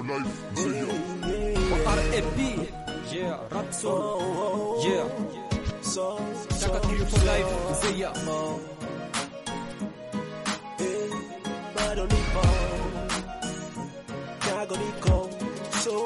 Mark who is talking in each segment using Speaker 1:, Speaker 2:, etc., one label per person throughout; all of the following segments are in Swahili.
Speaker 1: R.A.P. Yeah, rap song. Yeah. Taka kill for life. Mzee.
Speaker 2: Bado nipo. Kago niko. So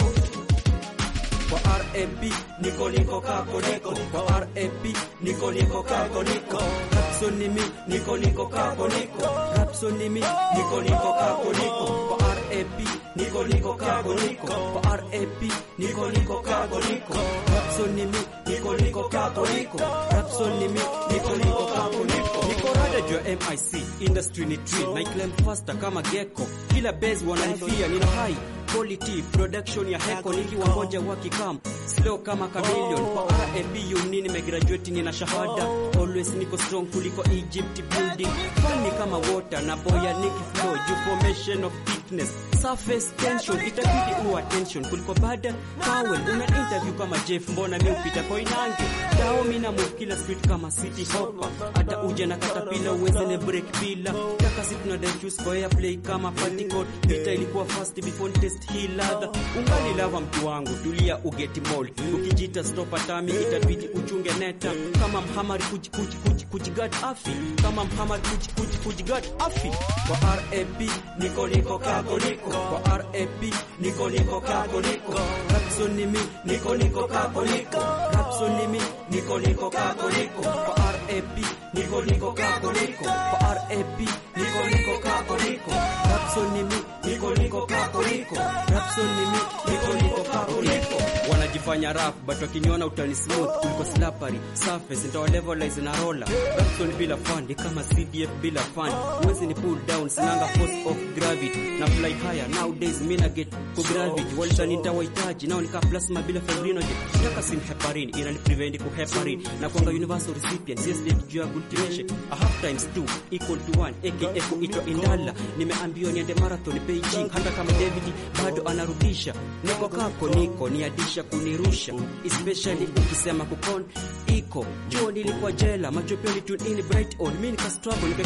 Speaker 1: Kwa R.A.P. niko kako niko. Kwa R.A.P. niko kako niko. Rapson ni mi niko kako niko. Rapson ni mi niko kako niko. Kwa R.A.P. niko kako niko. Kwa R.A.P. niko kako niko. Rapson ni mi niko kako niko. Rapson ni mi niko kako niko. Niko rada juu ya MIC industry ni drill. Na claim faster kama gecko. Kila base wananifia nina high quality production ya heko nikiwa moja wakikam slow kama chameleon. Kwa R.A.P. uni nimegraduate nina shahada. Always niko strong kuliko Egypt building. Funny kama water na boya niki flow. Formation of thickness surface tension itabidi uwa attention kuliko bada Powell. Una interview kama Jeff mbona mimi upita kwa inange dao mina move kila street kama city hopper. Hata uje na katapila uweze ne break bila taka si tuna choose for airplay kama party code. Vita ilikuwa fast before test hii ladha. Ungali lava mtu wangu tulia ugeti mold. Ukijita stop atami itabidi uchunge neta kama mhamari kujigat afi. Kama mhamari kujigat afi. Kwa R.A.P. niko kako niko. Kwa R.A.P. niko kako niko. Rapson ni mi niko kako niko. Rapson ni mi niko kako niko. Kwa R.A.P. niko kako niko. Kwa R.A.P. niko kako niko. Rapson ni mi niko kako niko. Rapson ni mi niko kako niko. Wanajifanya rap but wakiniona utani smooth kuliko slappery surface ndio levelize na roller. Rapson bila fun ni kama CDF bila fun. Uwezi ni pull down sinanga force of gravity na fly higher nowadays mina get ku gravity. Walishani nitawahitaji nao nika plasma bila fibrinogen. Taka sim heparin ina ni prevent ku heparin na kwanga universal recipient CSD juu ya cultivation a half times 2 equal to 1 aka kuitwa indala. Nimeambiwa niende marathon Beijing hata kama David bado anarudisha. Niko kako niko ni adisha kunirusha especially ukisema kukon iko jo nilikuwa jela macho pia ni tune in bright on mimi nika struggle nika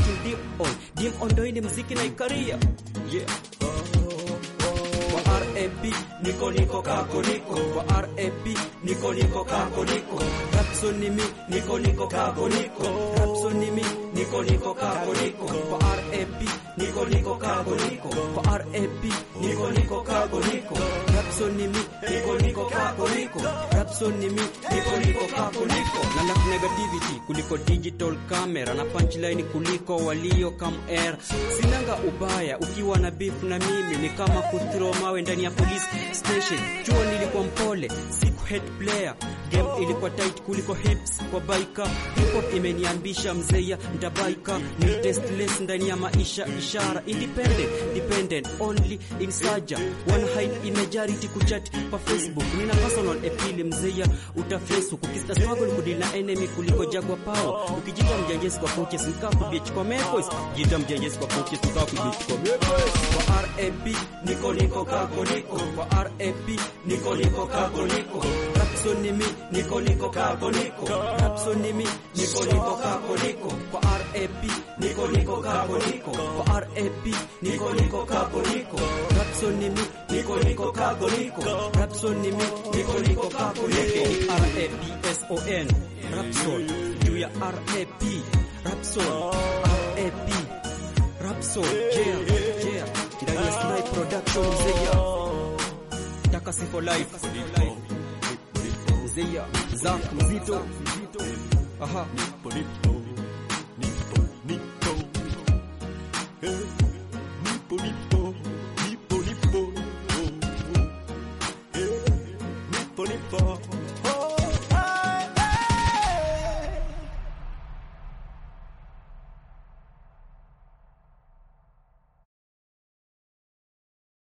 Speaker 1: deep on ndo ile muziki na ikaria. Yeah. Kwa R.A.P. niko kako niko. Kwa R.A.P. niko kako niko. Rapson ni mi niko kako niko. Rapson ni mi niko kako niko. Kwa R.A.P. niko kako niko. Kwa R.A.P. niko kako niko. Rapson ni mi niko kako niko. Rapson ni mi niko kako niko. Na lack negativity kuliko digital camera na punchline kuliko walio come air. Sinanga ubaya ukiwa na beef na mimi ni kama kuthrow mawe ndani ya police station. Chuo nilikuwa mpole siku head player. Game ilikuwa tight kuliko hips kwa baika. Hip hop imeniambisha mzeya ntabaika. Ni testless ndani ya maisha ishara. Independent, dependent, only in saja. One hide imagearity kuchat pa Facebook. Nina personal appeal mzeya utafesu. Kukista struggle kudil na enemy kuliko jagwa power. Ukijita mjanjesi kwa coaches nikaku bitch kwa mekois. Jita mjanjesi kwa coaches nikaku bitch kwa mekois. Kwa R.A.P. niko kako niko. Kwa R.A.P. niko kako niko. Rapson ni mi niko kako niko. Rapson ni mi niko kako niko. Kwa R.A.P. niko kako niko. Kwa R.A.P. niko kako niko. Rapson ni mi niko kako niko. Rapson ni mi niko kako niko. R.A.P.S.O.N. Rapson juu ya R.A.P. Rapson R.A.P. Rapson yeah ndani ya Snipe Production mzeya taka si for life mzeya Zak mzito aha